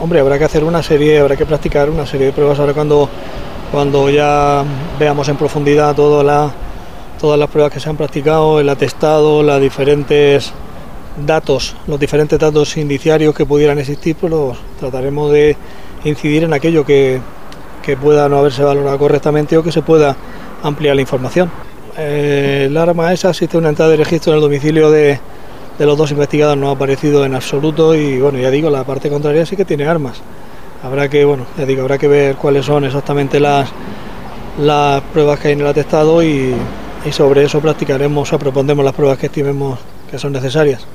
Hombre, habrá que hacer habrá que practicar una serie de pruebas ahora cuando ya veamos en profundidad todas las pruebas que se han practicado, el atestado, los diferentes datos indiciarios que pudieran existir, pues los trataremos de incidir en aquello que pueda no haberse valorado correctamente o que se pueda ampliar la información. El arma esa, existe una entrada de registro en el domicilio de los dos investigados, no ha aparecido en absoluto y bueno, ya digo, la parte contraria sí que tiene armas. Habrá que ver cuáles son exactamente las pruebas que hay en el atestado y sobre eso propondremos las pruebas que estimemos que son necesarias.